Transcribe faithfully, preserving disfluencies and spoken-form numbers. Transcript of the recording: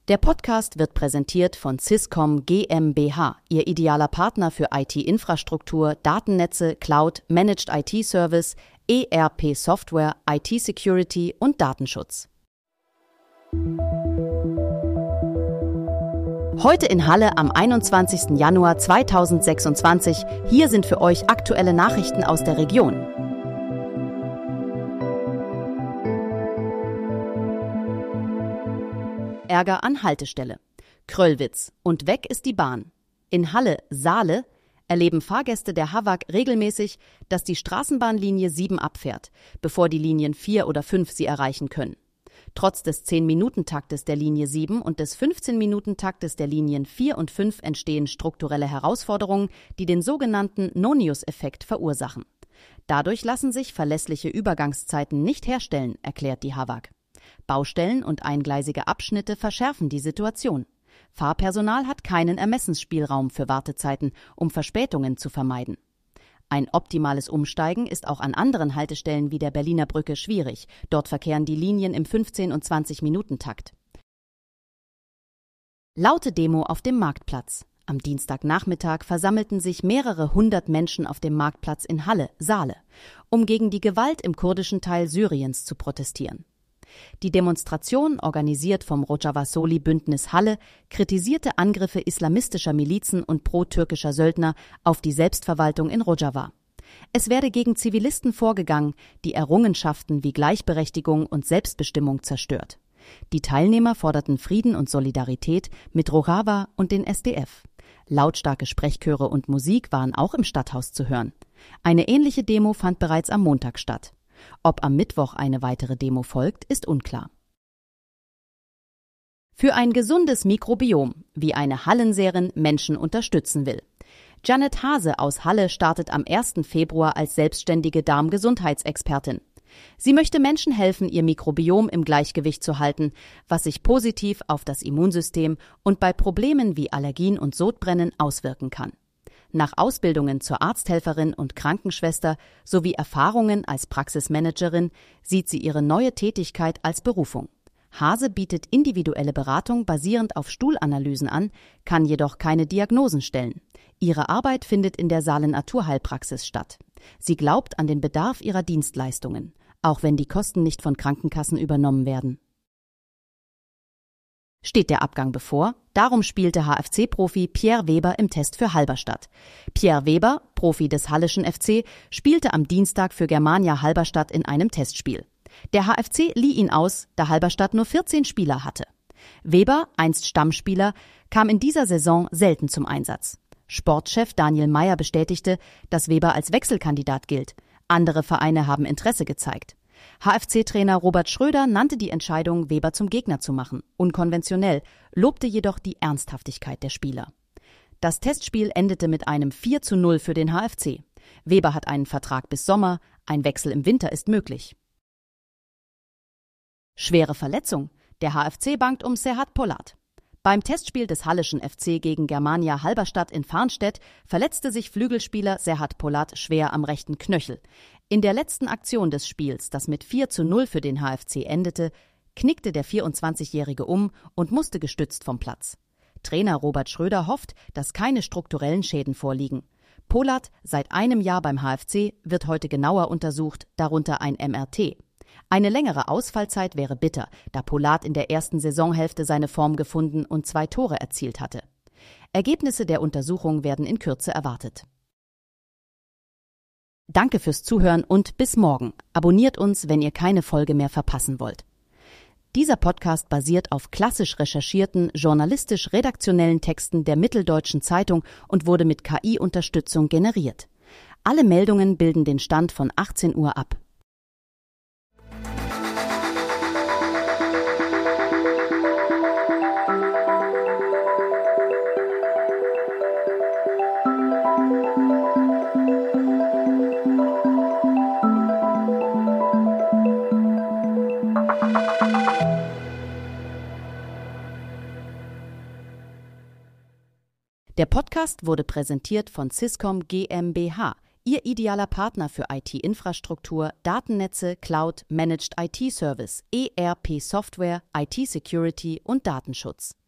Der Podcast wird präsentiert von Swisscom GmbH, Ihr idealer Partner für I T-Infrastruktur, Datennetze, Cloud, Managed I T-Service, E R P-Software, I T-Security und Datenschutz. Heute in Halle am einundzwanzigsten Januar zweitausendsechsundzwanzig. Hier sind für euch aktuelle Nachrichten aus der Region. Ärger an Haltestelle. Kröllwitz. Und weg ist die Bahn. In Halle, Saale, erleben Fahrgäste der Havag regelmäßig, dass die Straßenbahnlinie sieben abfährt, bevor die Linien vier oder fünf sie erreichen können. Trotz des zehn-Minuten-Taktes der Linie sieben und des fünfzehn-Minuten-Taktes der Linien vier und fünf entstehen strukturelle Herausforderungen, die den sogenannten Nonius-Effekt verursachen. Dadurch lassen sich verlässliche Übergangszeiten nicht herstellen, erklärt die Havag. Baustellen und eingleisige Abschnitte verschärfen die Situation. Fahrpersonal hat keinen Ermessensspielraum für Wartezeiten, um Verspätungen zu vermeiden. Ein optimales Umsteigen ist auch an anderen Haltestellen wie der Berliner Brücke schwierig. Dort verkehren die Linien im fünfzehn- und zwanzig-Minuten-Takt. Laute Demo auf dem Marktplatz. Am Dienstagnachmittag versammelten sich mehrere hundert Menschen auf dem Marktplatz in Halle, Saale, um gegen die Gewalt im kurdischen Teil Syriens zu protestieren. Die Demonstration, organisiert vom Rojava-Soli-Bündnis Halle, kritisierte Angriffe islamistischer Milizen und pro-türkischer Söldner auf die Selbstverwaltung in Rojava. Es werde gegen Zivilisten vorgegangen, die Errungenschaften wie Gleichberechtigung und Selbstbestimmung zerstört. Die Teilnehmer forderten Frieden und Solidarität mit Rojava und den S D F. Lautstarke Sprechchöre und Musik waren auch im Stadthaus zu hören. Eine ähnliche Demo fand bereits am Montag statt. Ob am Mittwoch eine weitere Demo folgt, ist unklar. Für ein gesundes Mikrobiom, wie eine Hallenserin Menschen unterstützen will. Janet Hase aus Halle startet am ersten Februar als selbstständige Darmgesundheitsexpertin. Sie möchte Menschen helfen, ihr Mikrobiom im Gleichgewicht zu halten, was sich positiv auf das Immunsystem und bei Problemen wie Allergien und Sodbrennen auswirken kann. Nach Ausbildungen zur Arzthelferin und Krankenschwester sowie Erfahrungen als Praxismanagerin sieht sie ihre neue Tätigkeit als Berufung. Hase bietet individuelle Beratung basierend auf Stuhlanalysen an, kann jedoch keine Diagnosen stellen. Ihre Arbeit findet in der Saale Naturheilpraxis statt. Sie glaubt an den Bedarf ihrer Dienstleistungen, auch wenn die Kosten nicht von Krankenkassen übernommen werden. Steht der Abgang bevor, darum spielte H F C-Profi Pierre Weber im Test für Halberstadt. Pierre Weber, Profi des Halleschen F C, spielte am Dienstag für Germania Halberstadt in einem Testspiel. Der H F C lieh ihn aus, da Halberstadt nur vierzehn Spieler hatte. Weber, einst Stammspieler, kam in dieser Saison selten zum Einsatz. Sportchef Daniel Meyer bestätigte, dass Weber als Wechselkandidat gilt. Andere Vereine haben Interesse gezeigt. H F C-Trainer Robert Schröder nannte die Entscheidung, Weber zum Gegner zu machen, unkonventionell, lobte jedoch die Ernsthaftigkeit der Spieler. Das Testspiel endete mit einem vier zu null für den H F C. Weber hat einen Vertrag bis Sommer, ein Wechsel im Winter ist möglich. Schwere Verletzung. Der H F C bangt um Serhat Polat. Beim Testspiel des Halleschen F C gegen Germania Halberstadt in Farnstedt verletzte sich Flügelspieler Serhat Polat schwer am rechten Knöchel. In der letzten Aktion des Spiels, das mit vier zu null für den H F C endete, knickte der vierundzwanzigjährige um und musste gestützt vom Platz. Trainer Robert Schröder hofft, dass keine strukturellen Schäden vorliegen. Polat, seit einem Jahr beim H F C, wird heute genauer untersucht, darunter ein M R T. Eine längere Ausfallzeit wäre bitter, da Polat in der ersten Saisonhälfte seine Form gefunden und zwei Tore erzielt hatte. Ergebnisse der Untersuchung werden in Kürze erwartet. Danke fürs Zuhören und bis morgen. Abonniert uns, wenn ihr keine Folge mehr verpassen wollt. Dieser Podcast basiert auf klassisch recherchierten, journalistisch-redaktionellen Texten der Mitteldeutschen Zeitung und wurde mit K I-Unterstützung generiert. Alle Meldungen bilden den Stand von achtzehn Uhr ab. Der Podcast wurde präsentiert von Swisscom GmbH, Ihr idealer Partner für I T-Infrastruktur, Datennetze, Cloud, Managed I T-Service, E R P-Software, I T-Security und Datenschutz.